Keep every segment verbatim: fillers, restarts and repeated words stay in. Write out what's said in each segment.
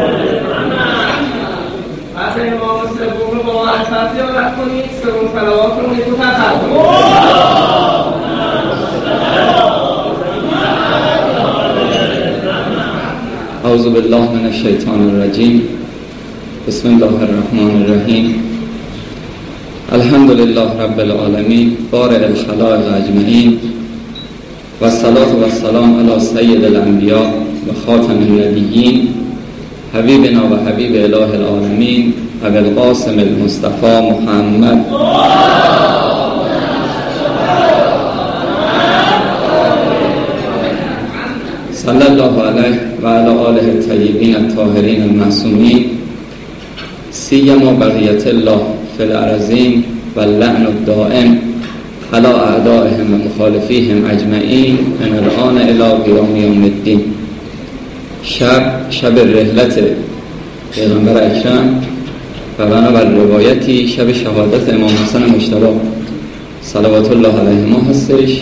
از امام سوم رو با معرفت یاد کنید، سوم صلوات رو نیتو تخت کنید. اعوذ بالله من الشیطان الرجیم. بسم الله الرحمن الرحیم. الحمد لله رب العالمین بارئ الخلائق اجمعین و الصلاة و السلام علی سید الانبیاء و خاتم النبیین حبیبنا و حبیب اله العالمین ابی القاسم المصطفى محمد صلی الله علیه و علی آله الطیبین الطاهرین المعصومین سیما بقیت الله فی الارضین و اللعن الدائم علی اعدائهم و مخالفیهم اجمعین من الان الی قیام یوم الدین. شب شب رحلت پیغمبر اکرم و بنابر روایتی شب شهادت امام حسن مجتبی صلوات الله علیه ما هستش.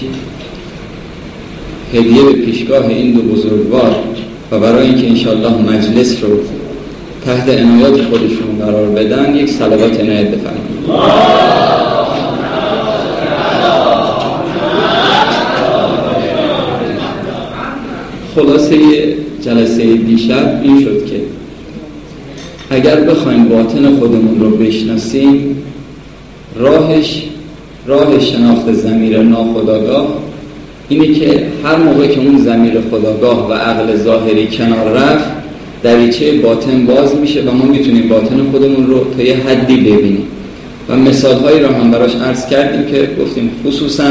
هدیه به پیشگاه این دو بزرگوار و برای اینکه انشاءالله مجلس رو تحت عنایات خودشون قرار بدن یک صلوات عنایت بفرمایید. خلاصه جلسه دیشب این شد که اگر بخوایم باطن خودمون رو بشناسیم، راهش راه شناخت ضمیر ناخودآگاه اینه که هر موقع که اون ضمیر خودآگاه و عقل ظاهری کنار رفت، دریچه باطن باز میشه و ما میتونیم باطن خودمون رو تا یه حدی ببینیم. و مثالهایی رو هم براش عرض کردیم که گفتیم خصوصا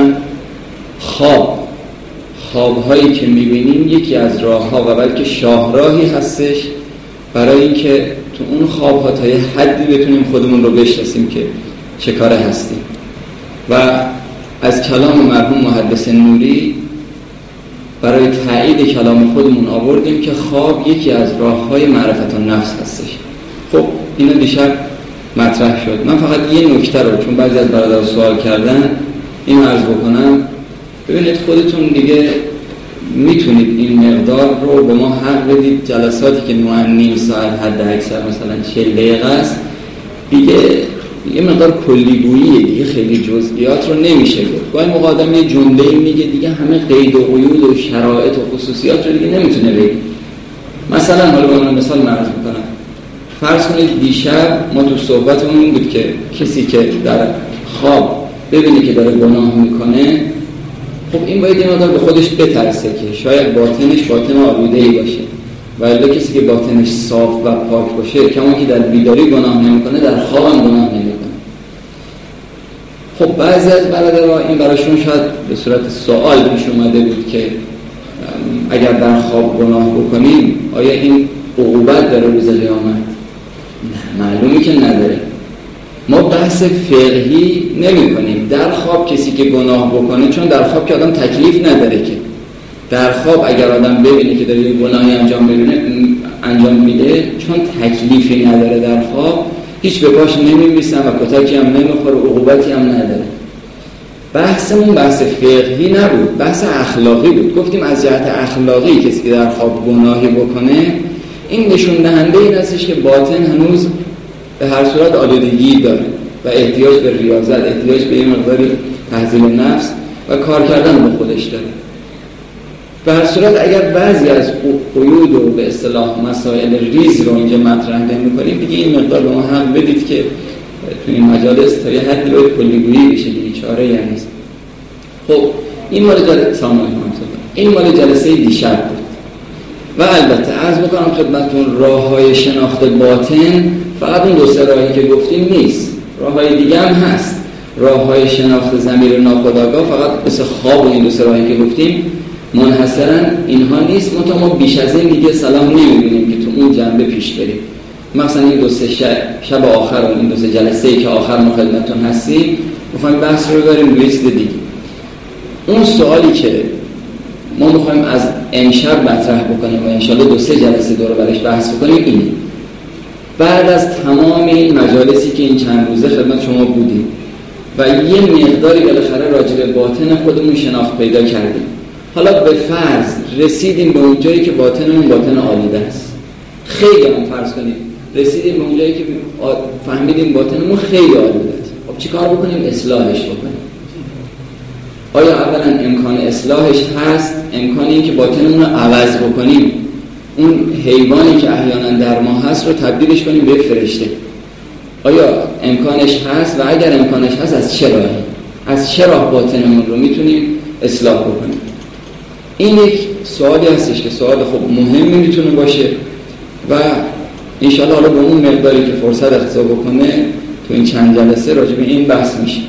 خواب خوابهایی که میبینیم یکی از راهها و بلکه شاهراهی هستش برای اینکه تو اون خوابها تا یه حدی بتونیم خودمون رو بشناسیم که چه کاره هستیم. و از کلام مرحوم محدث نوری برای تایید کلام خودمون آوردیم که خواب یکی از راههای معرفت النفس هستش. خب اینو دیشب مطرح شد. من فقط یه نکته رو چون بعضی از برادران سوال کردن اینو عرض بکنم. ببینید خودتون دیگه میتونید این مقدار رو به ما حق بدید. جلساتی که نوع نیم ساعت حد اکثر مثلا چهل دقیقه است دیگه یه مقدار کلیگوییه دیگه، خیلی جزئیات رو نمیشه گفت. گاهی موقع آدم یه جمله میگه دیگه همه قید و قیود و شرایط و خصوصیات رو دیگه نمیتونه بگه. مثلا حالا من مثال معرض میکنم. فرض کنید دیشب ما تو صحبتمون این بود که کسی که در خواب ببینه که داره گناه میکنه، خب این باید یه مقدار به خودش بترسه که شاید باطنش باطن آلوده‌ای باشه، ولی کسی که باطنش صاف و پاک باشه، کما که در بیداری گناه نمیکنه در خواب هم گناه نمیکنه. خب بعضی از برادرها این براشون شاید به صورت سوال پیش اومده بود که اگر در خواب گناه بکنیم آیا این عقوبت داره روز قیامت؟ نه، معلومی که نداره. ما بحث فقهی نمی کنیم. در خواب کسی که گناه بکنه، چون در خواب که آدم تکلیف نداره که در خواب اگر آدم ببینه که داره یه گناهی انجام میده انجام میده چون تکلیفی نداره در خواب، هیچ به پاش نمی‌ایستن و کتکی هم نمیخوره، عقوبتی هم نداره. بحثمون بحث فقهی نبود، بحث اخلاقی بود. گفتیم از جهت اخلاقی کسی که در خواب گناهی بکنه این نشون دهنده این هستش که باطن هنوز به هر صورت آلودگی داره و احتیاج به ریاضت، احتیاج به یه مقداری تهذیب نفس و کار کردن به خودش داره. به هر صورت اگر بعضی از قیود و به اصطلاح مسائل ریز رو اینجا مطرح نمی‌کنیم دیگه این مقدار به ما هم بدید که تو این مجالس تا یه حدی باید کلیگویی بشه دیگه، چاره ای نیست. خب این مال جلسه سلام علیکم این مال جلسه دیشب بود. و البته عرض بکنم خدمتتون راه‌های شناخت باطن فقط اون دو سه راهی که گفتیم نیست، راه‌های دیگه هم هست. راه‌های شناخت ضمیر ناخودآگاه فقط مثل خواب و این دو سه راهی که گفتیم منحصراً اینها نیست. منتها ما بیش از این دیگه صلاح نمی‌بینیم که تو اون جنبه پیش بریم. مثلا این دو سه شب, شب آخر و این دو سه جلسه‌ای که آخر ما خدمتتون هستیم می‌خوایم بحث رو داریم روی چیز دیگه. اون سوالی که ما می‌خوایم از امشب مطرح بکنیم و انشالله دو سه جلسه دور برش بحث بکنیم اینه. بعد از تمام این مجالسی که این چند روزه خدمت شما بودیم و یه مقداری بالاخره راجع به باطن خودمون شناخت پیدا کردیم، حالا به فرض رسیدیم به اون جایی که باطنمون باطن آلوده است، خیلی هم فرض کنیم رسیدیم به اونجایی که فهمیدیم باطنمون خیلی آلوده است. خب چیکار بکنیم؟ اصلاحش بکنیم. آیا اولا امکان اصلاحش هست؟ امکان این که باطنمون رو عوض بکنیم، اون حیوانی که احیانا در ما هست رو تبدیلش کنیم به فرشته، آیا امکانش هست؟ و اگر امکانش هست از چه راهی؟ از چه راه باطنمون رو میتونیم اصلاح بکنیم؟ این یک سوالی هستش که سوال خب مهمی میتونه باشه و انشاءالله حالا به اون مقداری که فرصت اختصار بکنه تو این چند جلسه راجع به این بحث میشه.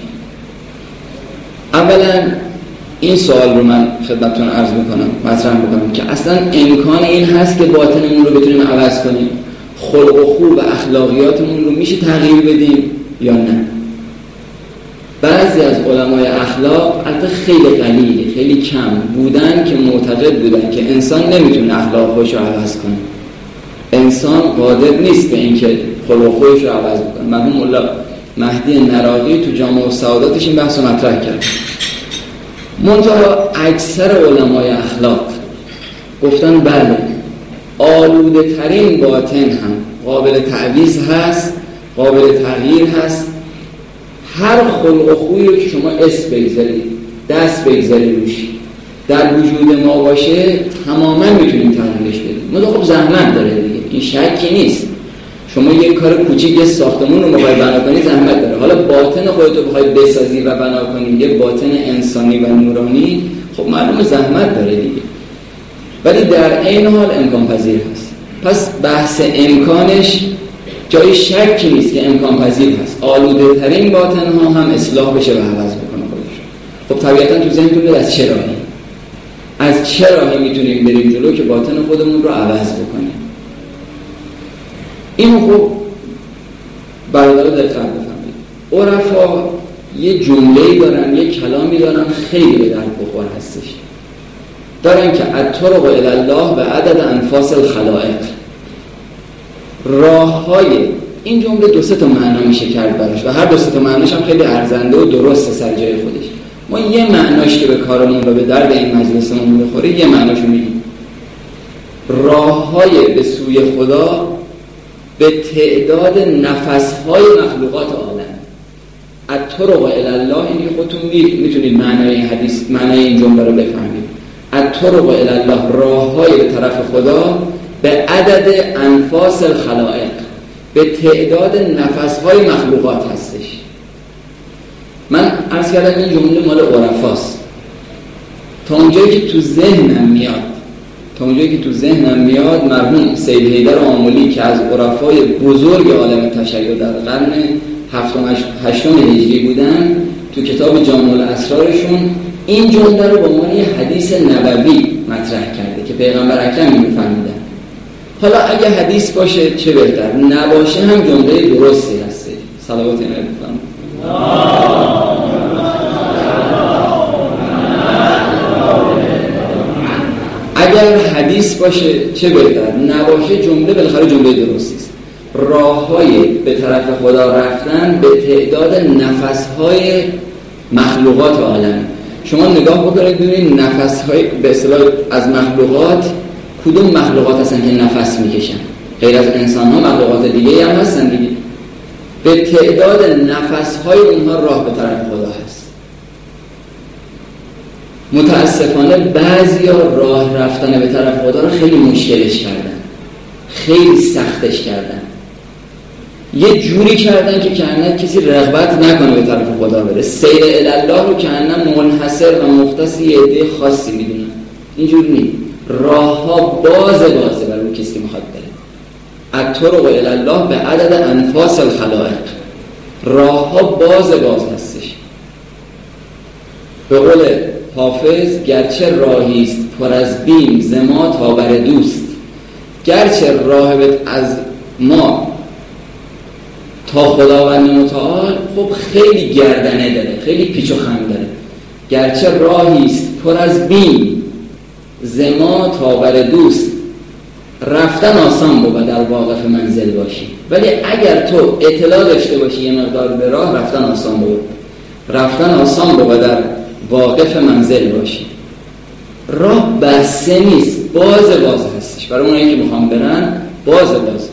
اولا این سوال رو من خدمتتون عرض میکنم، مطرح میکنم که اصلا امکان این هست که باطنمون رو بتونیم عوض کنیم؟ خلق و خو و اخلاقیاتمون رو میشه تغییر بدیم یا نه؟ بعضی از علمای اخلاق، البته خیلی قلیلی، خیلی کم بودن که معتقد بودن که انسان نمیتونه اخلاق خودش رو عوض کنه. انسان قادر نیست به اینکه خلق و خوش رو عوض بکنه. مرحوم مولا مهدی نراقی تو جامع السعاداتش این بحث رو مطرح کرد. منتها اکثر علمای اخلاق گفتن بله، آلوده ترین باطن هم قابل تعویض هست، قابل تغییر هست. هر خلق و خویی که شما اسم بگذارید، دست بگذارید روش، در وجود ما باشه، تماما میتونیم تغییرش بدیم. مطمئن خب زحمت داره دیگه، این شکی نیست. شما یک کار کوچیک، یه ساختمون رو بخوای بنا کنی زحمت داره. حالا باطن خودت رو بخوای بسازی و بنا کنی، یه باطن انسانی و نورانی، خب معلومه زحمت داره دیگه، ولی در عین حال امکان پذیر هست. پس بحث امکانش جای شکی نیست که امکان پذیر هست. آلوده ترین باطن ها هم اصلاح بشه و عوض بکنه خودش. خب طبیعتا تو ذهنتون میاد از چه راهی؟ از چه راهی میتونیم بریم جلو که باطن خودمون رو عوض بکنیم؟ اینو خب برادر دقت بفهمید. عرفا یه جمله‌ای دارن، یه کلامی دارن خیلی به درد بخور هستش. دارن که الطرق الی الله به عدد انفاس الخلائق. راه‌های این جمله دو سه تا معنا میشه کرد براش و هر دو سه تا معناش هم خیلی ارزنده و درسته سر جای خودش. ما یه معناش که به کارمون و به درد این مجلسمون میخوره یه معناشو میگیم. راه‌های به سوی خدا به تعداد نفس‌های مخلوقات عالم. الطرق الی الله، این خودتون میتونید معنای این حدیث، معنای این جمله رو بفهمید. الطرق الی الله، راه‌های به طرف خدا به عدد انفاس الخلائق، به تعداد نفس‌های مخلوقات هستش. من عرض کردم این جمله مال عرفاست. تا اونجایی که تو ذهنم میاد تا اونجایی که تو ذهنم میاد مرحوم سید حیدر آملی که از عرفای بزرگ عالم تشیع در قرن هفتم هشتم هجری بودن، تو کتاب جامع الاسرارشون این جمله رو به عنوان یه حدیث نبوی مطرح کرده که پیغمبر اکرم می‌فهمیدن. حالا اگه حدیث باشه چه بهتر، نباشه هم جمله درستی هست. صلوات الهی بفرمایید. اگر حدیث باشه چه بهتر، نباشه جمله بالاخره جمله درستی است. راه‌های به طرف خدا رفتن به تعداد نفس‌های مخلوقات عالم. شما نگاه بکنید ببینید نفس‌های به اصطلاح از مخلوقات کدوم مخلوقات هستن که نفس میکشن؟ غیر از انسان‌ها مخلوقات دیگه هم هستن دیگه. به تعداد نفس‌های اونها راه به طرف خدا هست. متاسفانه بعضیا راه رفتن به طرف خدا رو خیلی مشکلش کردن، خیلی سختش کردن، یه جوری کردن که کانه کسی رغبت نکنه به طرف خدا بره. سیر الی الله رو کانه منحصر و مختص یه عده خاصی میدونن. اینجوری نیست. راه‌ها بازه بازه برای کسی که میخواد بره. الطرق الی الله به عدد انفاس الخلائق. راه‌ها بازه باز هستش. به قول حافظ گرچه راهی است پر از بیم ز ما تا بر دوست. گرچه راه از ما تا خداوند متعال خب خیلی گردنه داره، خیلی پیچ و خم داره. گرچه راهی است پر از بیم ز ما تا بر دوست. رفتن آسان بود در واقف منزل باشی، ولی اگر تو اطلاع داشته باشی یه مقدار به راه، رفتن آسان بود. رفتن آسان بود در واقف منزل باشی. راه بسته نیست، باز باز هستش. برای اونایی که میخوام برن باز باز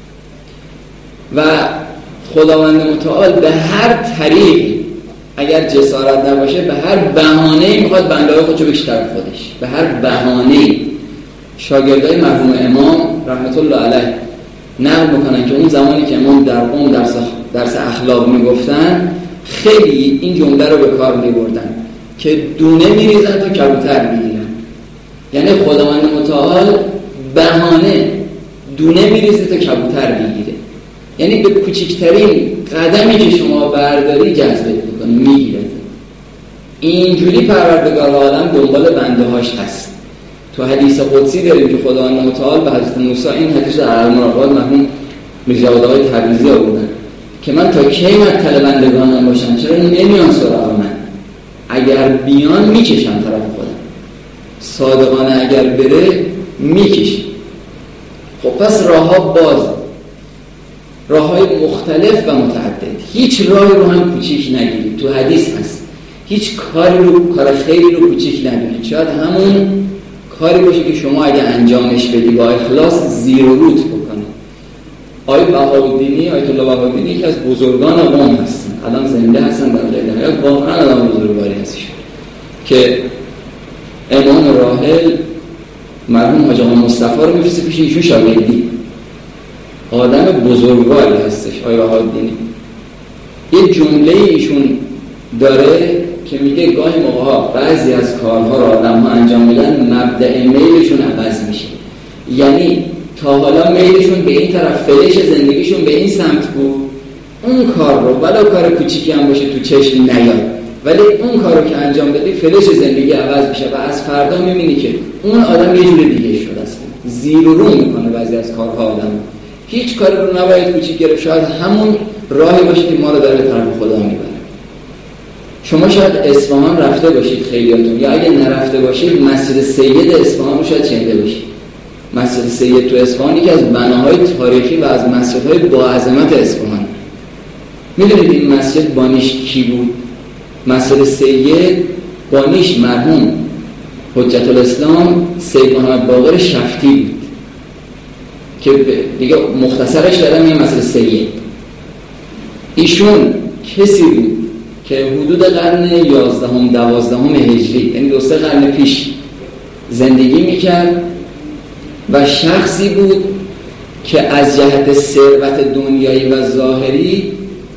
و خداوند متعال به هر طریق اگر جسارت نباشه به هر بهانه‌ای میخواد بنده‌های خودشو بکشه طرف خودش. به هر بهانه‌ای شاگردای مرحوم امام رحمت الله علیه نقل میکنن که اون زمانی که امام در قم درس درس اخلاق میگفتن خیلی این جمله رو به کار میبردن که دونه میریزن تا کبوتر میگیرن. یعنی خداوند متعال بهانه دونه میریزه تا کبوتر میگیره. یعنی به کوچکترین قدمی که شما برداری جذبت میکنه، میگیره. اینجوری پروردگار عالم دنبال بنده هاش هست. تو حدیث قدسی داریم که خداوند متعال به حضرت موسی این حدیث در المراقبات مرحوم میرزا آقای تبریزی آوردن که من تا کی مطلع بندگانم باشم، چرا نمیان سراغ من؟ اگر بیان میکشم طرف خودم، صادقانه اگر بره میکشم. خب پس راه ها باز، راه های مختلف و متعدد. هیچ راهی رو هم کوچیک نگیرید. تو حدیث هست هیچ کاری رو، کار خیری رو کوچیک نگیرید. شاید همون کاری باشه که شما اگه انجامش بدی با اخلاص زیر و روت بکنه. آیت بهاءالدینی، آیت الله بهاءالدینی یکی از بزرگان قم هستن، الان زنده هستن در قید حیات، واقعا آدم بزرگواری هستش که امام راحل مرحوم حاج آقا مصطفی رو میفرسته پیش ایشون شاگردی. آدم بزرگواری هستش آیت بهاءالدینی. یه جمله ایشون داره که میگه گاهی موقع‌ها بعضی از کارها رو آدم‌ها انجام میدن مبدأ میلشون عوض میشه. یعنی تا حالا میلشون به این طرف، فلش زندگیشون به این سمت بود، اون کار رو ولو کار کوچیکی هم باشه تو چشم نیاد، ولی اون کار رو که انجام بدی فلش زندگی عوض میشه و از فردا میبینی که اون آدم یه جور دیگه شده است. زیر و رو میکنه بعضی از کارها آدم. هیچ کاری رو نباید کوچیک گرفت. شاید همون راهی باشه که ما رو در طرف خدا میبره. شما شاید اصفهان رفته باشید خیلیاتون، یا اگه نرفته باشید مسجد سید اصفهان رو شاید شنیده باشید. مسجد سید تو اصفهان یکی از بناهای تاریخی و از مسجدهای با عظمت اصفهان. میدونید این مسجد بانیش کی بود؟ مسجد سید بانیش مرحوم حجت الاسلام سید محمد باقر شفتی بود که دیگه مختصرش کردم این مسجد سید. ایشون کسی بود که حدود قرن یازدهم دوازدهم هجری، یعنی دو سه قرن پیش زندگی میکرد و شخصی بود که از جهت ثروت دنیایی و ظاهری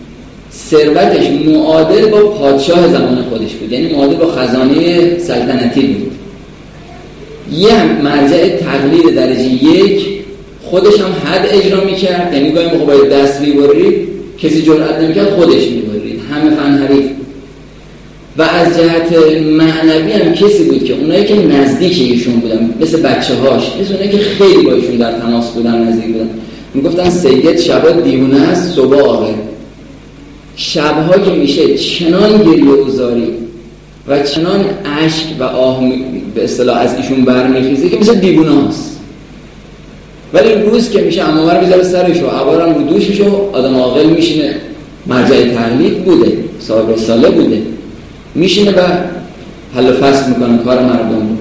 ثروتش معادل با پادشاه زمان خودش بود، یعنی معادل با خزانه سلطنتی بود. یه مرجع تقلید درجه یک، خودش هم حد اجرا میکرد، یعنی گاهی موقع باید دست میبرید کسی جرئت نمیکرد خودش میبرید، همه فن حریف. و از جهت معنوی هم کسی بود که اونایی که نزدیک ایشون بودن مثل بچه هاش، مثل اونایی که خیلی با ایشون در تماس بودن، نزدیک بودن، میگفتن سید شبا دیوونه است صبح آقه. شبها که میشه چنان گریه و زاری و چنان اشک و آه به اصطلاح از ایشون برمیخیزه که مثل دیوونه است. ولی روز که میشه عمامر میذاره سرشو، عبارم رو دوششو، آدم عاقل میشینه، مرجع تقلید بوده، صاحب رساله بوده، میشینه و حل و فصل میکنه کار مردم رو.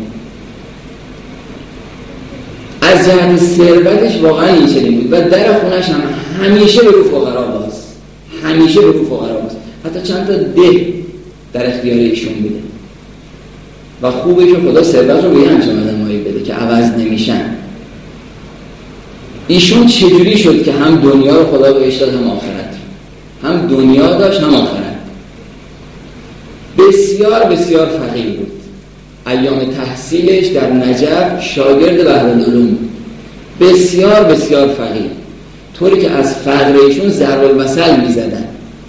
از جهت ثروتش واقعا این چنین بود و در خونش هم همیشه به رو فقرا باز، همیشه به رو فقرا باز. حتی چند تا ده در اختیار ایشون بوده و خوبه که خدا ثروت رو به همچین آدمایی بده که عوض نمیشن. ایشون چجوری شد که هم دنیا رو خدا بهش داد هم آخرت، هم دنیا داشت هم آخرت. بسیار بسیار فقیر بود. ایام تحصیلش در نجف شاگرد بحرالعلوم بود. بسیار بسیار فقیر، طوری که از فقر ایشون ضرب المثل میزدن.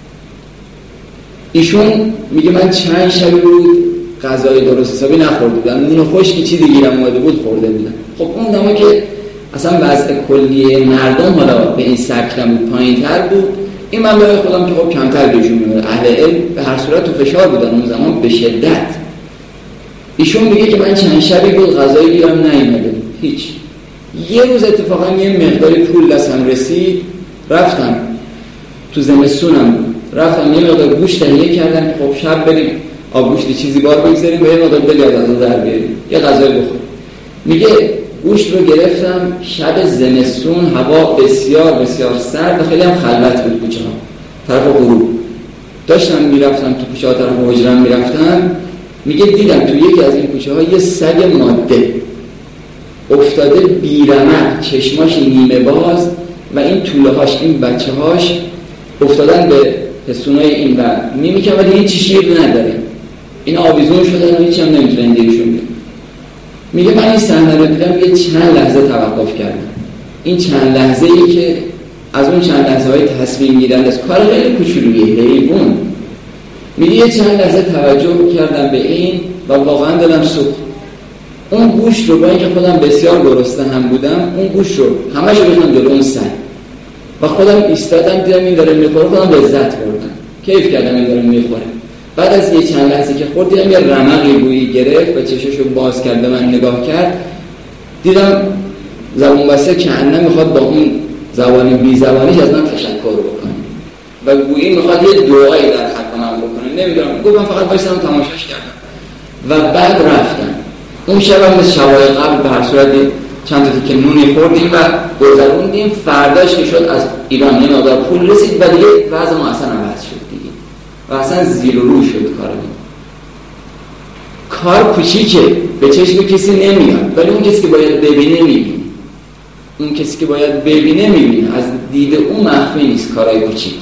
ایشون میگه من چند شبی بود غذای درست حسابی نخورده بودم، نون خشکی چی دیگرم اومده بود خورده بودم. خب اون دما که اصلا وضع کلی مردم حالا به این سبک بود، پایین تر بود. این من برای خودم که خب کمتر بهشون میمونه، اهل علم به هر صورت تو فشار بودن اون زمان به شدت. ایشون میگه که من چند شبی بود غذایی گیرم نیومده، هیچ. یه روز اتفاقا یه مقداری پول دستم رسید، رفتم تو زمستونم رفتم یه مقدار گوشت تهیه کردم که خب شب بریم آب گوشت چیزی بار بگذاریم و یه مقدار بگرد از اون در بیاریم یه غذای بخور. میگه گوشت رو گرفتم. شب زمستون، هوا بسیار بسیار سرد و خیلی هم خلوت بود کوچه ها. طرف غروب داشتم میرفتم تو کوچه ها، طرف حجرم میرفتم، میگه دیدم تو یکی از این کوچه ها یه سگ ماده افتاده بیرمق، چشماش نیمه باز و این توله هاش، این بچه هاش افتادن به پستونای این بر میمیکن و دیگه هیچی شیر نداره. این آویزون شدن و هیچی هم نمیتونن دیگشون بید. میگه من این صحنه رو دیدم، یه چند لحظه توقف کردم. این چند لحظه ای که از اون چند لحظه های تصمیم گیرنده است، کار خیلی کوچولویه، حیوان. میگه یه چند لحظه توجه کردم به این و واقعا دلم سوخت. اون گوشت رو با اینکه خودم بسیار گرسنه هم بودم، اون گوشت رو همش رو بزنم جلو اون سگ و خودم ایستادم، دیدم این داره میخوره، خودم لذت بردم، کیف کردم این داره میخوره. بعد از یه چند لحظه که خورد، دیدم یه رمقی بویی گرفت و چششو باز کرد به من نگاه کرد. دیدم زبون بسته که انه میخواد با اون زبانی بی زبانیش از من تشکر بکنه و گویی میخواد یه دعایی در حق من بکنه. نمیدونم، گفتم فقط بایستم تماشاش کردم و بعد رفتم. اون شب هم مثل شبای قبل به هر صورت چند تا تیکه نونی خوردیم و گذروندیم. فرداش که شد از ایران یه مقدار پول رسید و دیگه وضع ما اصلا عوض شد دیگه و اصلا زیر و رو شد کارمون. کار کوچیکه، به چشم کسی نمیاد، ولی اون کسی که باید ببینه میبینه. اون کسی که باید ببینه میبینه، از دید اون مخفی نیست کارهای کوچیک.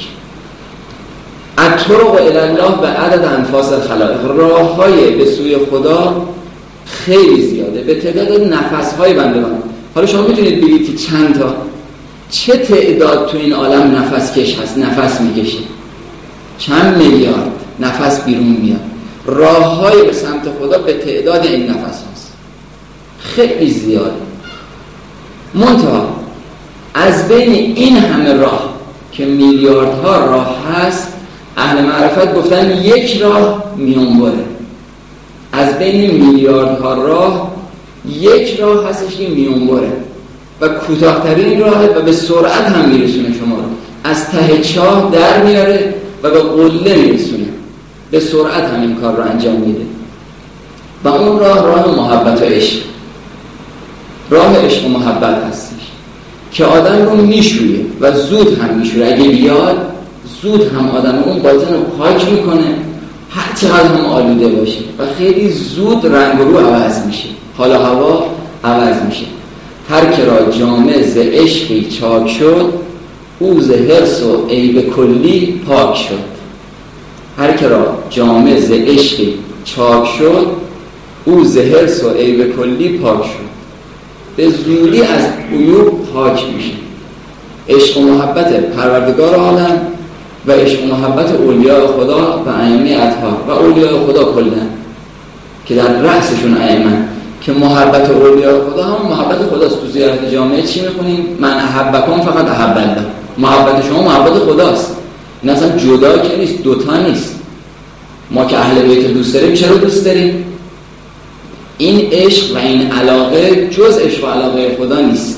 الطرق الی الله به عدد انفاس الخلائق، راه‌های به سوی خدا خیلی زیاده به تعداد نفس‌های بندگان. حالا شما میتونید بگید که چند تا، چه تعداد تو این عالم نفس کش هست، نفس میکشه، چند میلیارد نفس بیرون میاد. راه‌های به سمت خدا به تعداد این نفس هست، خیلی زیاده. منتها از بین این همه راه که میلیاردها راه هست، اهل معرفت گفتن یک راه میانبره. از بین میلیاردها راه یک راه هستش که میانبره و کوتاه‌ترین راهه و به سرعت هم میرسونه شما رو، از ته چاه در میاره و به قله میرسونه، به سرعت هم این کار رو انجام میده. و اون راه راه محبت و عشق، راه عشق و محبت هستش که آدم رو میشویه و زود هم میشویه. اگه بیاد زود هم آدم اون باطن رو پاک میکنه، هر چقدر هم آلوده باشه و خیلی زود رنگ رو عوض میشه، حال و هوا عوض میشه. هر که را جامه ز عشقی چاک شد، او ز حرص و عیب کلی پاک شد. هر که را جامه ز عشقی چاک شد، او ز حرص و عیب کلی پاک شد. به زودی از عیوب پاک میشه. عشق و محبت پروردگار عالم و عشق و محبت اولیاء خدا و ائمه اطهار و اولیاء خدا کلا که در رأسشون ائمه، که محبت اولیاء خدا هم محبت خداست. تو زیارت جامعه چی میخونیم؟ من احبکم فقط احب الله. محبت شما محبت خداست، این اصلا جدا که نیست، دوتا نیست. ما که اهل بیت دوست داریم، چرا دوست داریم؟ این عشق و این علاقه جز عشق و علاقه خدا نیست.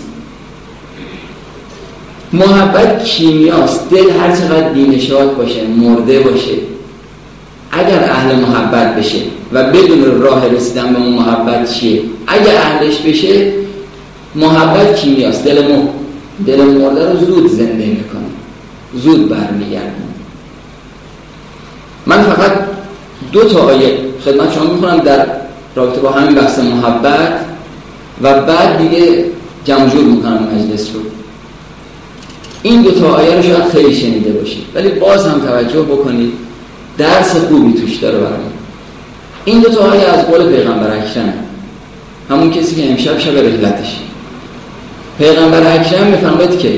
محبت کیمیاست. دل هر چقدر بی‌نشاط باشه، مرده باشه، اگر اهل محبت بشه و بدون راه رسیدن به اون محبت چیه، اگر اهلش بشه، محبت کیمیاست. دل مر... دل مرده رو زود زنده میکنه، زود برمیگردن. من فقط دو تا آیه خدمت شما میخونم در رابطه با همین بحث محبت و بعد دیگه جمع جور میکنم مجلس رو. این دو تا آیه رو شاید خیلی شنیده باشید، ولی باز هم توجه بکنید، درس خوبی توش داره برام. این دو تا آیه از قول پیغمبر اکرم، همون کسی که امشب شب رحلتش. پیغمبر اکرم میفرماید که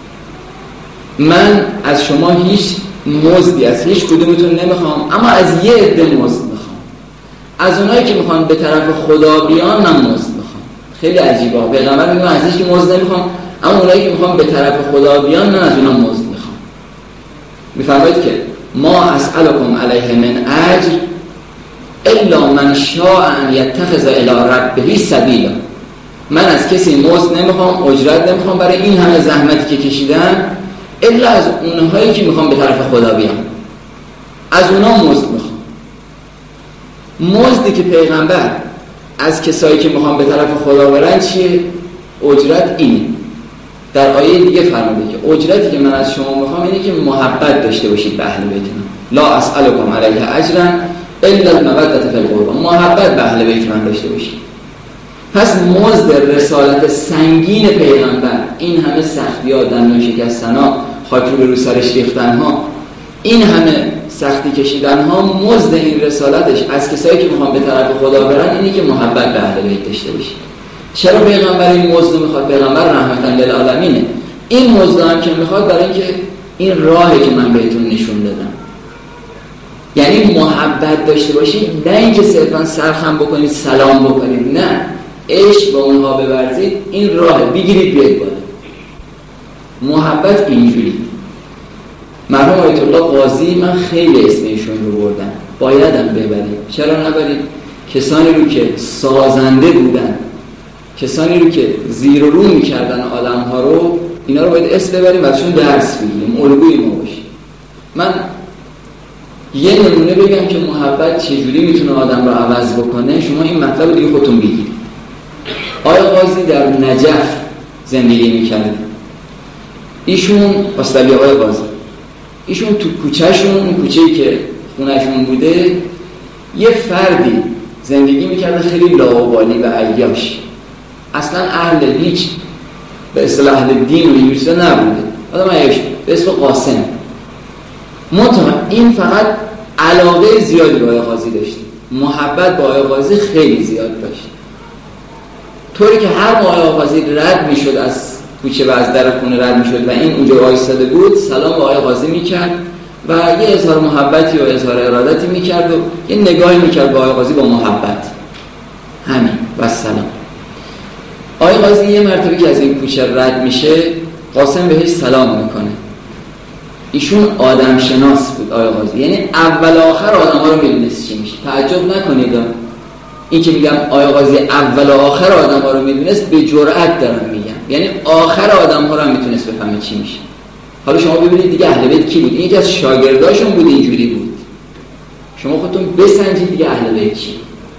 من از شما هیچ مزدی از هیچ کدومتون نمیخوام، اما از یه عده مزد میخوام. از اونایی که میخوان به طرف خدا بیان من مزد میخوام. خیلی عجیبه. پیغمبر میگه از هیچ کی مزد نمیخوام، اما اونایی که میخوان به طرف خدا بیان من از اونا مزد میخوام. میفرماید که ما اسألکم علیه من اجر الا من شاء ان یتخذ الی ربه سبیلا. من از کسی مزد نمیخوام، اجرت نمیخوام برای این همه زحمتی که کشیدن، الا از اونهایی که میخوام به طرف خدا بیان، از اونا مزد میخوام. مزدی که پیغمبر از کسایی که میخوان به طرف خدا برن چیه؟ اجرت اینه. در آیه دیگه فرموده که اجرتی که من از شما میخوام اینه که محبت داشته باشید به اهل بیت من. لا اسألکم علیه اجرا الا المودة فی القربى. محبت به اهل بیت من داشته باشید. پس مزد رسالت سنگین پیغمبر، این همه سختی‌ها، دندان شکستن‌ها، خاک رو به رو سرش ریختن‌ها، این همه سختی کشیدن‌ها، مزد این رسالتش از کسایی که میخوان به طرف خدا برن اینه که محبت به اهل بیت داشته باشید. چرا پیغمبر این مزد میخواد؟ پیغمبر رحمتاً للعالمینه. این مزد هم که میخواد برای اینکه این راهی که من بهتون نشون دادم، یعنی محبت داشته باشید، نه اینکه صرفاً سرخم بکنید سلام بکنید، نه، عشق با اونها بورزید. این راه بگیرید بیاید بالا. محبت اینجوری. مرحوم آیت الله قاضی، من خیلی اسم ایشون رو بردم، بایدم ببرید. چرا نبرید؟ کسانی رو که سازنده بودن، کسانی رو که زیر و رو میکردن آدم ها رو، اینا رو باید اسم ببریم و ازشون درس بگیریم، الگوی ما باشیم. من یه نمونه بگم که محبت چجوری میتونه آدم رو عوض بکنه. شما این مطلب رو دیگه خودتون بگید. آقای قاضی در نجف زندگی میکرد. ایشون اصلی آقای قاضی، ایشون تو کوچهشون، اون کوچه‌ای که خونهشون بوده، یه فردی زندگی میکرده خیلی لاابالی و عیاش، اصلا اهل هیچ به اصطلاح اهل دین و اینجوری نبوده، آدم عیاش به اسم قاسم. منتها این فقط علاقه زیادی با آقای قاضی داشت، محبت با آقای قاضی خیلی زیاد داشت، طوری که هر موقع آقای قاضی رد میشد از کوچه و از در خونه رد میشد و این اونجا وایساده بود، سلام با آقای قاضی میکرد و یه اظهار محبتی و اظهار ارادتی میکرد و یه نگاهی میکرد با آقای قاضی با محبت، همین و سلام. آقای قاضی یه مرتبه که از این کوچه رد میشه، قاسم بهش سلام میکنه. ایشون آدم شناس بود آقای قاضی، یعنی اول آخر آدم ها رو میدونست چی میشه. تعجب نکنید این که میگم آقای قاضی اول آخر آدم ها رو میدونست، به جرأت دارم میگم، یعنی آخر آدم ها رو هم میتونست بفهمه چی میشه. حالا شما ببینید دیگه اهل بیت کی بود؟ این یکی از شاگرداشون بود، اینجوری بود. شما خودتون بسنجید دیگه اهل بیت چی.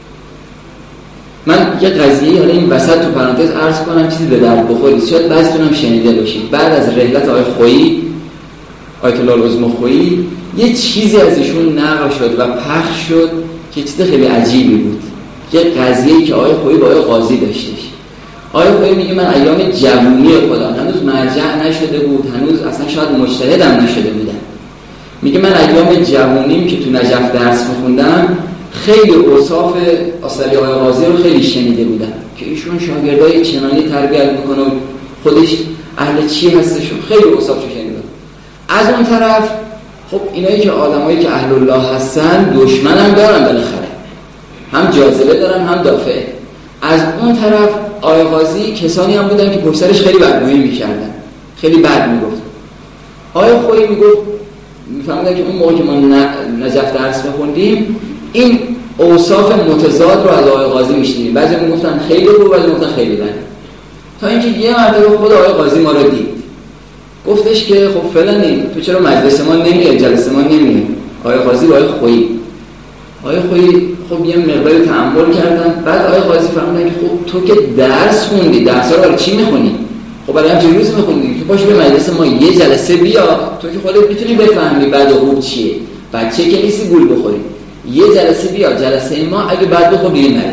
من یه قضیه حالا این وسط تو پرانتز عرض کنم، چیزی به درد بخورید، شاید بعضیتون هم شنیده باشید. بعد از رحلت آقای خویی، آیت الله العظمی خویی، یه چیزی از ایشون نقل شد و پخش شد که چیز خیلی عجیبی بود. یه قضیه‌ای که آقای خویی با آقای قاضی داشتش. آقای خویی میگه من ایام جوونی خودم، هنوز مرجع نشده بود، هنوز اصلا شاید مجتهدم نشده بودم. میگه من ایام جوونیم که تو نجف درس میخوندم، خیلی اوصاف اصلی آقای قاضی رو خیلی شنیده بودم که ایشون شاگردای چنانی تربیت میکنه و خودش اهل چی هستشون، خیلی اوصافش رو شنیدم. از اون طرف خب اینایی که آدمایی که اهل الله هستن دشمن هم دارن بالاخره، هم جاذبه دارن هم دافعه. از اون طرف آقای قاضی کسانی هم بودن که پشت سرش خیلی بدگویی میکردن، خیلی بد میگفت. آقای خویی میگفت، میفهمیدن که اون موقع که ما نجف درس میخوندیم این اوصاف متضاد رو از آقای قاضی میشنیدیم، بعضی میگفتن خیلی خوب، بعضی میگفتن خیلی بد. تا اینکه یه مرتبه خود آقای قاضی ما رو دید، گفتش که خب فلانی تو چرا مجلس ما نمیای، جلسه ما نمیای؟ آقای قاضی با آقای خویی آقای خویی خب یه مقداری تأمل کردن. بعد آقای قاضی فهمیدن که خب تو که درس خوندی، درس‌ها رو برای چی میخونی؟ خب برای همچین روز میخوندی، تو باشه به مجلس ما یه جلسه بیا، تو که خودت میتونی بفهمی بعد خوب چیه، بچه که نیستی گول بخوری، یه جلسه بیا، جلسه ما اگه بعد بخور دیگه نری.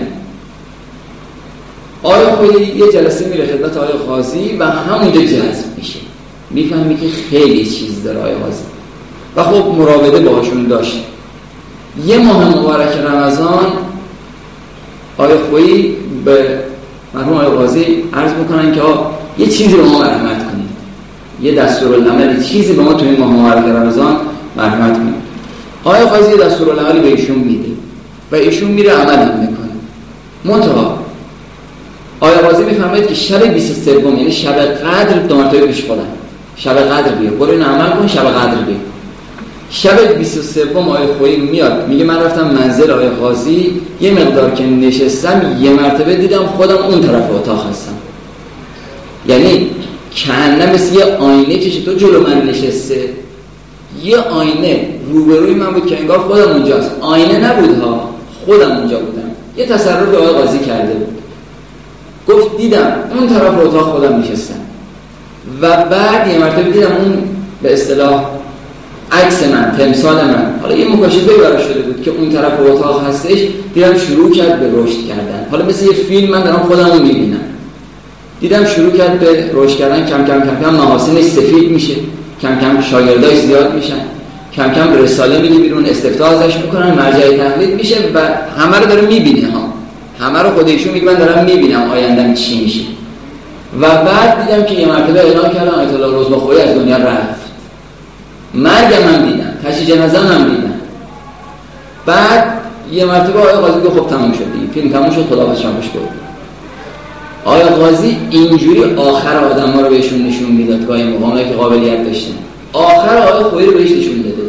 آقای خویی یه جلسه میره خدمت آقای قاضی و همونجا جذب میشه، میفهمی که خیلی چیز داره آقای قاضی و خب مراوده باهاشون داشت. یه ماه مبارک رمضان آقای خویی به مرحوم آقای قاضی عرض میکنن که آقا یه چیزی به ما مرحمت کنید، یه دستورالعمل چیزی به ما توی این ماه مبارک رمضان مرحمت کنید. آقای قاضی دستورالعملی به ایشون میده و ایشون میره عمل هم میکنه. منتها آقای قاضی میفهمید که شب بیست و سه یعنی شب قدر دامرتای پیش خودن، شب قدر بیا، برو این عمل کن، شب قدر بیا. شب بیست و سه آقای خویی میاد میگه من رفتم منزل آقای قاضی، یه مقدار که نشستم یه مرتبه دیدم خودم اون طرف اتاق هستم، یعنی کأنه مثل یه آینه که تو جلو من نشسته، یه آینه روبروی من بود که انگار خودم اونجاست. آینه نبود ها، خودم اونجا بودم. یه تصرف به آقای قاضی کرده بود. گفت دیدم اون طرف اتاق خودم نشستم و بعد یه مرتبه دیدم اون به اصطلاح عکس من، تمثال من، حالا یه مکاشفه براش شده بود که اون طرف اتاق هستش، دیدم شروع کرد به رشد کردن. حالا مثل یه فیلم من دارم خودم رو میبینم. دیدم شروع کرد به رشد کردن، کم کم کم کم محاسنش سفید میشه، کم کم شاگرداش زیاد میشن، کم کم رساله میده بیرون، استفتاء ازش میکنن، مرجع تقلید میشه و همه رو داره میبینه ها. همه رو خود ایشون میگه من دارم میبینم آیندم چی میشه. و بعد دیدم که یه مرتبه اعلان کردن آیت الله رزمخویی از دنیا رفت. مرگم هم دیدم، تشییع جنازه هم دیدم. بعد یه مرتبه آقای قاضی گفت خب تموم شد دیگه، فیلم تموم شد، خدا بچه‌ها خوش بود. آقای قاضی اینجوری آخر آدم‌ها رو بهشون نشون میداد، گاهی موقعی که قابلیت داشتن. آخر آقای خویی رو بهش نشون داده.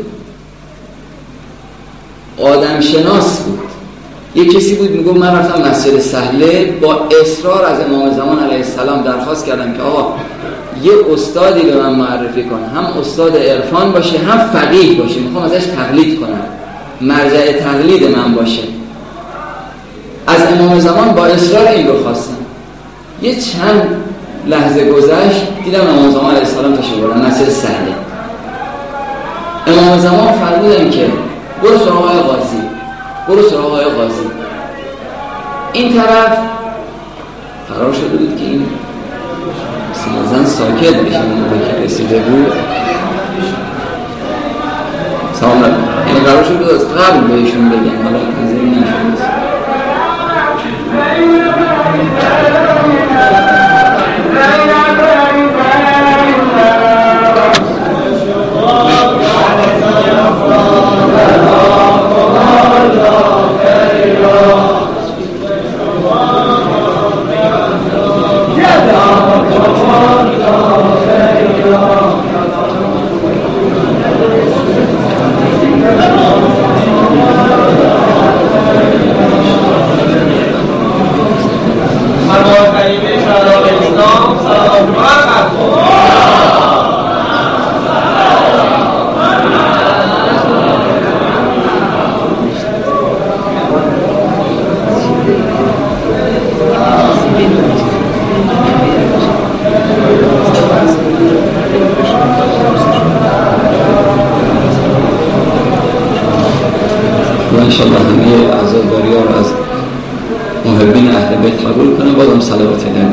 آدم شناس بود. یه کسی بود میگم من رفتم مسجد سهله، با اصرار از امام زمان علیه السلام درخواست کردم که آقا یه استادی به من معرفی کنه، هم استاد عرفان باشه هم فقیه باشه، میخوام ازش تقلید کنم، مرجع تقلید من باشه. از امام زمان با اصرار این رو خواستم. یه چند لحظه گذشت دیدم امام زمان علیه السلام تشریف بردن مسجد سهله. امام زمان فرمودن که برو سراغ آقای قاضی، برو سراغ آقای قاضی. این طرف قرار شده بود که این زن ساکت بشه، موقعی که رسیده بود سلام علیکم، این قرار شده بود از قبل بهشون بگن، حالا نظری نشد. انشاءالله همه عزاداری ها رو از محبین اهل بیت قبول کنه. بازم صلوات علیه.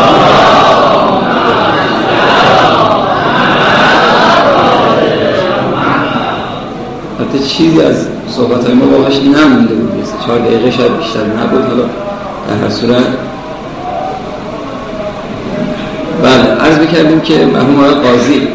حتی چیزی از صحبت های ما باقاش نمونده بود، چهار دقیقه شاید بیشتر نبود. حالا در هر صورت بله عرض بکردیم که مرحوم آقای قاضی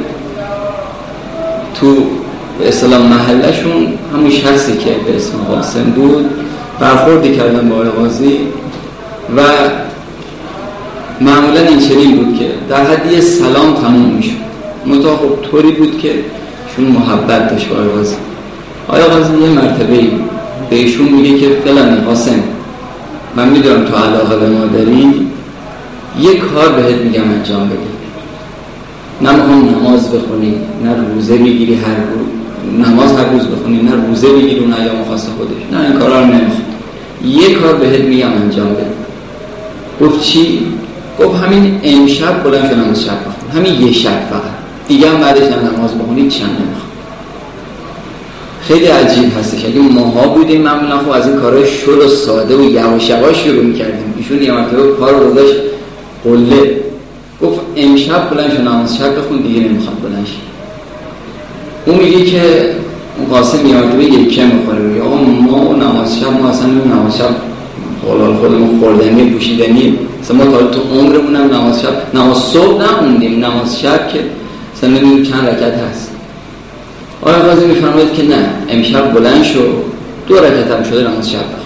تو به اصطلاح محلشون همون شخصی که به اسم قاسم بود برخوردی کردن با آقای قاضی و معمولا این چنین بود که در حدی سلام تموم میشد. منتها خب طوری بود که شون محبت داشت با آقای قاضی. آقای قاضی یه مرتبه به ایشون میگه که فلان قاسم، من میدونم تو علاقه به ما داری، یه کار بهت میگم انجام بده. نه میخوام نماز بخونی، نه روزه بگیری هر روز، نماز هر روز بخونی، نه روزه بگیری اون ایام خاص خودش، نه این کارا رو نمیخوام. یه کار بهت میگم انجام بده. گفت چی؟ گفت همین امشب بلند شو نماز شب بخون، همین یه شب فقط، دیگه هم بعدش نماز بخونی چند نمیخوام. خیلی عجیب هستش. اگه ماها بودیم معمولا خب از این کارهای شل و ساده و یواش یواش شروع می‌کردیم. ایشون یه مرتبه کار رو گذاشت قله. گفت امشب بلند شو نماز شب بخون، دیگه نمیخواد بلند شی. اون میگه که اون قاسم یه مرتبه یکه میخوره، میگه آقا ما و نماز شب، ما اصلا نماز شب حلال خودمون خوردنی پوشیدنی، مثلا ما تا تو عمرمون هم نماز شب، نماز صبح نخوندیم، نماز شب که مثلا نمیدونیم چند رکعت هست. آقای قاضی میفرماید که نه، امشب بلند شو، دو رکعت هم شده نماز شب بخون.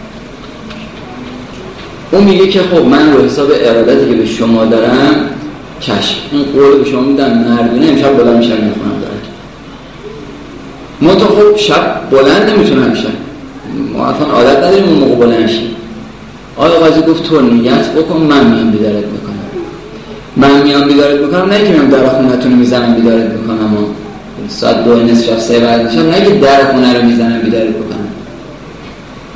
اون میگه که خب من رو حساب ارادتی که به شما دارم چشم، اون قول به شما میدم مردونه امشب بلند میشم میخونم دارم. ما تو خب شب بلند نمیتونم میشم، ما اصلا عادت نداریم اون موقع بلند شیم. آقای قاضی گفت تو نیت بکن، من میام بیدارت میکنم. من میام بیدارت میکنم، نه که میام در خونتون میزنم بیدارت میکنم و ساعت دو نصف شب سه بعد میشم، نه که در خونه رو میزنم بیدارت بکنم.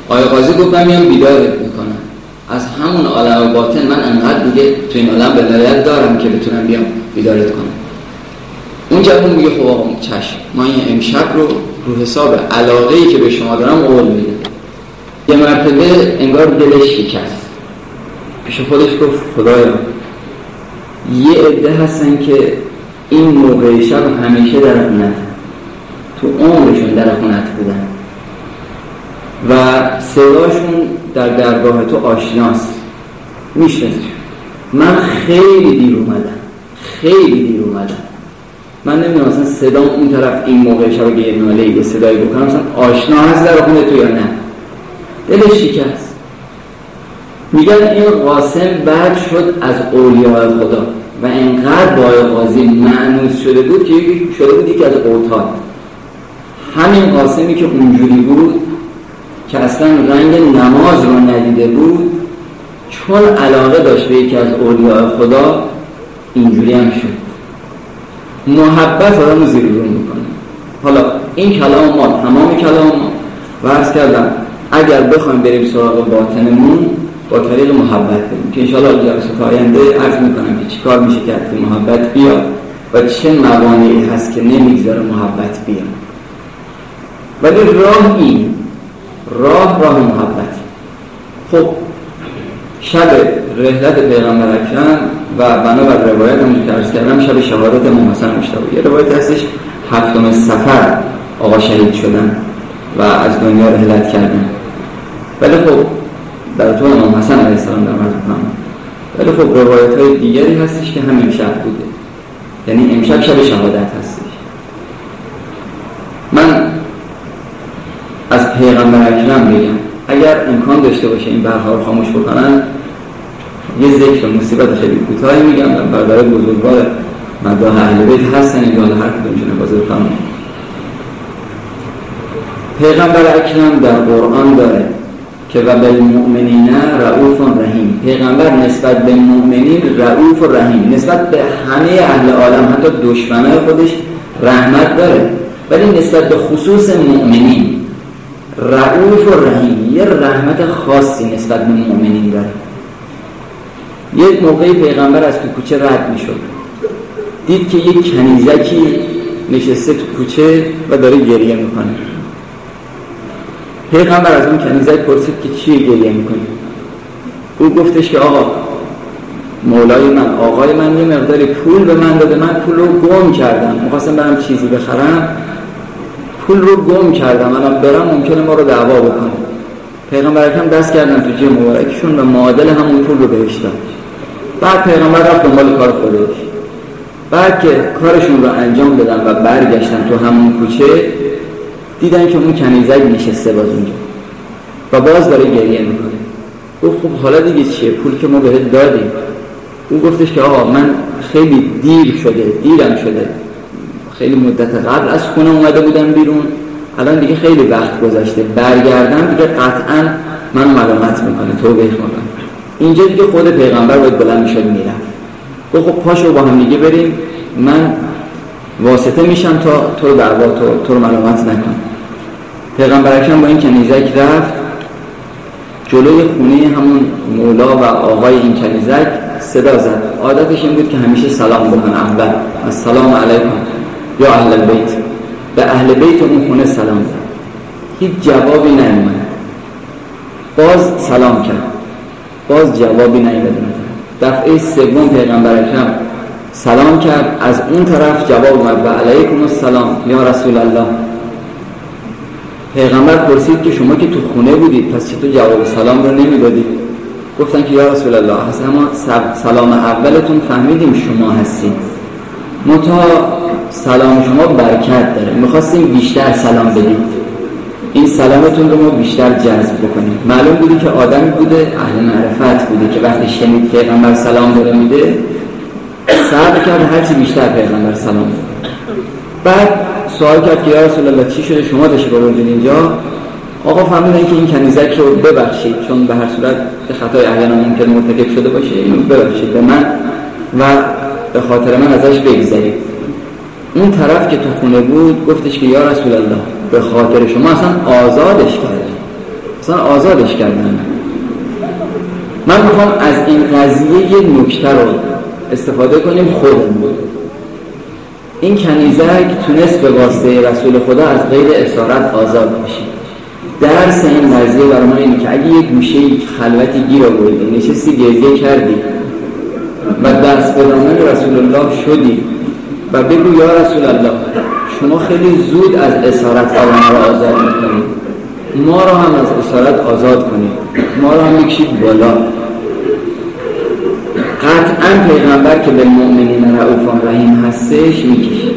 آقای قاضی گفت من میام بیدارت میکنم از همون عالم باطن، من انقدر دیگه تو این عالم ولایت دارم که بتونم بیام بیدارت کنم. اون جوون میگه خب آقا چشم، ما این امشب رو رو حساب علاقه‌ای که به شما دارم قول میدم. یه مرتبه انگار دلش شکست، پیش خودش گفت خدایا یه عده هستن که این موقع شب همیشه در خونت، تو عمرشون در خونت بودن و صداشون در درگاه تو آشناست، میشناسیش. من خیلی دیر اومدم، خیلی دیر اومدم، من نمیدونم اصلا صدام اون طرف این موقع شب اگه یه ناله یه صدایی بکنم اصلا آشنا هست در خونه تو یا نه. دلش شکست. میگن این قاسم بعد شد از اولیاء خدا و انقدر با آقای قاضی مأنوس شده بود که شده بود یکی از اوتاد. همین قاسمی که اونجوری بود که اصلا رنگ نماز رو ندیده بود، چون علاقه داشت به یکی از اولیاء خدا اینجوری هم شد. محبت آدم رو زیر رو میکنه. حالا این کلام ما، تمام کلام ما و عرض کردم اگر بخوایم بریم سراغ باطنمون با طریق محبت بریم که انشاءالله جلسات آینده عرض میکنم که چی کار میشه کرد که محبت بیاد و چه موانعی هست که نمیگذاره محبت بیاد. ولی راه این راه راه محبت. خب شب رحلت پیغمبر اکرم و بنابر روایت همونجور که عرض کردم شب شهادت امام حسن مجتبی، یه روایت هستش هفتم صفر آقا شهید شدن و از دنیا رحلت کردن. ولی خب در تو امام حسن علیه السلام در مجموع، ولی خب روایت های دیگری هستش که هم امشب بوده، یعنی امشب شب شهادت هستش. من از پیغمبر اکرم میگم اگر امکان داشته باشه این برها رو خاموش بکنن، یه ذکر مصیبت خیلی کوتاهی میگم. برادر بزرگوار مداح اهل بیت هستن، این حالا هر کدومشون بازه خانم. پیغمبر اکرم در قرآن داره که و بالمؤمنین رؤوف رحیم. پیغمبر نسبت به مؤمنین رؤوف و رحیم، نسبت به همه اهل عالم حتی دشمنای خودش رحمت داره، ولی نسبت به خصوص مؤمنین رؤوف و رحیم، یه رحمت خاصی نسبت به مؤمنین داره. یک موقعی پیغمبر از تو کوچه رد می شد، دید که یک کنیزکی نشسته تو کوچه و داره گریه میکنه. پیغمبر از اون کنیزک پرسید که چیه گریه میکنی؟ او گفتش که آقا مولای من، آقای من یه مقداری پول به من داده، من پول رو گم کردم، میخواستم برم چیزی بخرم، پول رو گم کردم، الان برم ممکنه ما رو دعوا بکنه. پیغمبر اکرم دست کردن تو جیب مبارکشون و معادل همون پول رو بهش داد. بعد پیغمبر رفت دنبال کار خودش. بعد که کارشون رو انجام دادن و برگشتن تو همون کوچه، دیدن که اون کنیزک نشسته باز اونجا و باز داره گریه میکنه. گفت خب حالا دیگه چیه؟ پول که ما بهت دادیم. اون گفتش که آقا من خیلی دیر شده، دیرم شده، خیلی مدت قبل از خونه اومده بودم بیرون، الان دیگه خیلی وقت گذشته، برگردم دیگه قطعا من ملامت میکنه، توبه میکنم. اینجا دیگه خود پیغمبر باید بلند میشد میرفت. گفت خب پاشو با هم دیگه بریم، من واسطه میشم تا تو رو دعوا تو تو رو ملامت نکن. پیغمبر اکرم با این کنیزک رفت جلوی خونه همون مولا و آقای این کنیزک صدا زد. عادتش این بود که همیشه سلام بکنه، اول السلام علیکم یا اهل البیت، به اهل بیت اون خونه سلام زد. هیچ جوابی نیامد. باز سلام کرد، باز جوابی نیامد. دفعه سوم پیغمبر اکرم سلام کرد، از اون طرف جواب اومد و علیکم السلام یا رسول الله. پیغمبر پرسید که شما که تو خونه بودید پس چطور جواب سلام رو نمیدادید؟ گفتن که یا رسول الله اصلا ما سلام اولتون فهمیدیم شما هستید، متا سلام شما برکت داره، میخواستیم بیشتر سلام بدید، این سلامتون رو ما بیشتر جذب بکنیم. معلوم بودی که آدمی بوده اهل معرفت بوده که وقتی شنید پیغمبر سلام داره میده صبر کرد هرچی بیشتر پیغمبر سلام داره. بعد سوال کرد که یا رسول الله چی شده شما تشریف آوردید اینجا؟ آقا فهمیدن که این کنیزک رو ببخشید، چون به هر صورت به خطای احیانا ممکن مرتکب شده باشه، اینو ببخشید به من و به خاطر من ازش بگذرید. اون طرف که تو خونه بود گفتش که یا رسول الله به خاطر شما اصلا آزادش کردم، اصلا آزادش کردن. من میخوام از این قضیه یه نکته رو استفاده کنیم خودمون. این کنیزک تونست به واسطه رسول خدا از قید اسارت آزاد بشه. درس این قضیه برای ما اینه که اگه یه گوشه خلوتی گیر آوردی، نشستی گریه کردی و دست به دامن رسول الله شدی و بگو یا رسول الله شما خیلی زود از اسارت آدم را آزاد میکنید، ما را هم از اسارت آزاد کنید، ما را هم بکشید بالا. قطعا پیغمبر که به مؤمنین رؤوف رحیم هستش میکشه.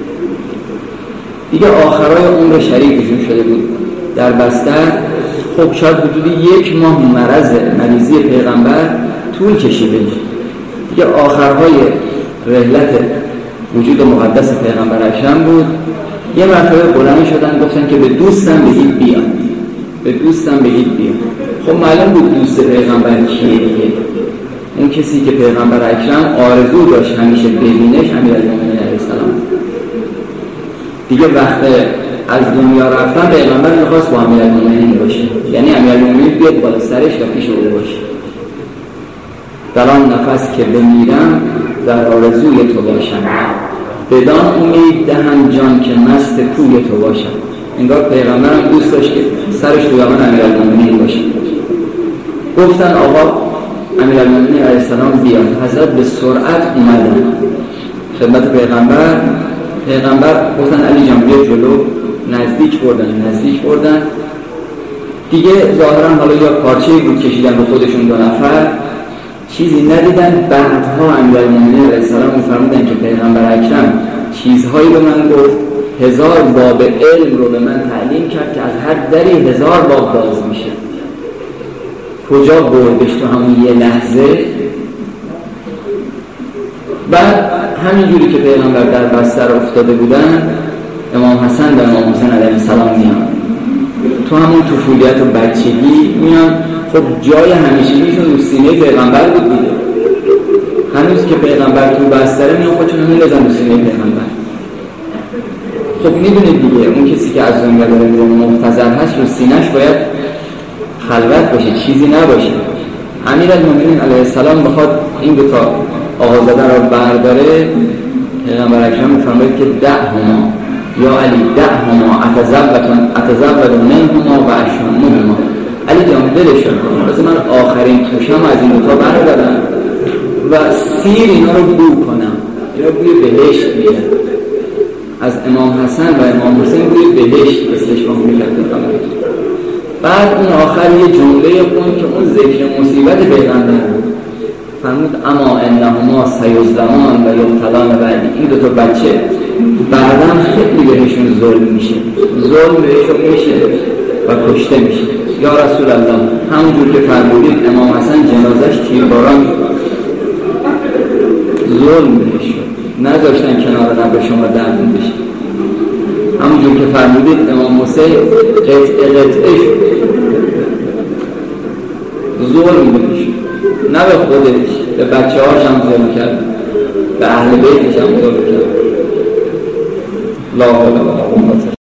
دیگه آخرای عمر شریفشون شده بود در بستر. خب شاید حدود یک ماه مرض مریضی پیغمبر طول کشیده. دیگه آخرهای رحلت وجود مقدس پیغمبر اکرم بود. یه مرتبه بلند شدن گفتن که به دوستم بگید بیان، به دوستم بگید بیان. خب معلوم بود دوست پیغمبر کیه دیگه؟ اون کسی که پیغمبر اکرم آرزو داشت همیشه ببینش امیرالمومنین علیه السلام. دیگه وقت از دنیا رفتن پیغمبر میخواست با امیرالمومنین باشه، یعنی امیرالمومنین بیاد بالا سرش و پیش او باشه. در آن نفس که بمیرم در آرزوی تو باشم، بدان امید دهم جان که مست کوی تو باشم. انگار پیغمبر هم دوست داشت که سرش تو دامن امیرالمومنین باشه. گفتن آقا امیرالمومنین علیه السلام بیاد. حضرت به سرعت اومدن خدمت پیغمبر. پیغمبر گفتن علی جان بیا جلو. نزدیک بردن نزدیک بردن دیگه ظاهرا حالا یا پارچه‌ای بود کشیدن به خودشون دو نفر، چیزی ندیدن. بعدها امیرالمومنین علیه السلام فرمودن که پیغمبر اکرم چیزهایی به من گفت، هزار باب علم رو به من تعلیم کرد که از هر دری هزار باب باز میشه. کجا بردش تو همون یه لحظه؟ بعد همینجوری که پیغمبر در بستر افتاده بودن، امام حسن و امام حسین علیه السلام میان تو همون طفولیت و بچگی میان. خب جای همیشگیشون رو سینه پیغمبر بود دیگه. هنوز که پیغمبر تو بستره میان خودشون رو میلزن رو سینه پیغمبر. خب میدونید دیگه اون کسی که از دنیا داره میره محتضر هست رو سینهش باید خلوت باشه، چیزی نباشه. امیرالمومنین علیه السلام بخواد این دو تا آقازاده رو برداره، پیغمبر اکرم میفرماید که ده هما یا علی ده هما اتزود منهما و اشمهما. علی جان بلشون کن، بذار من آخرین توشم از این دو تا بردارم و سیر اینا رو بو کنم، اینا بوی بهشت میده. از امام حسن و امام حسین بوی بهشت استشمام میکرد. بعد اون آخر یه جمله خون که اون ذکر مصیبت پیغمبر بود. فرمود اما انهما سیظلمان و یبتلان بعدی. این دو تا بچه بعداً خیلی بهشون ظلم میشه، ظلم بهشون میشه و کشته میشه. یا رسول الله همونجور که فرمودید امام حسن جنازش تیرباران ظلم بهشون نذاشتن کنار نبه شما دفن بشه. همونجور که فرمودید امام حسین قطعه قطعه شد، ظلم بهشون، نه به خودش، به بچه هاش هم ظلم کرد، به اهل بیتش هم ظلم کرد. لا حول ولا قوة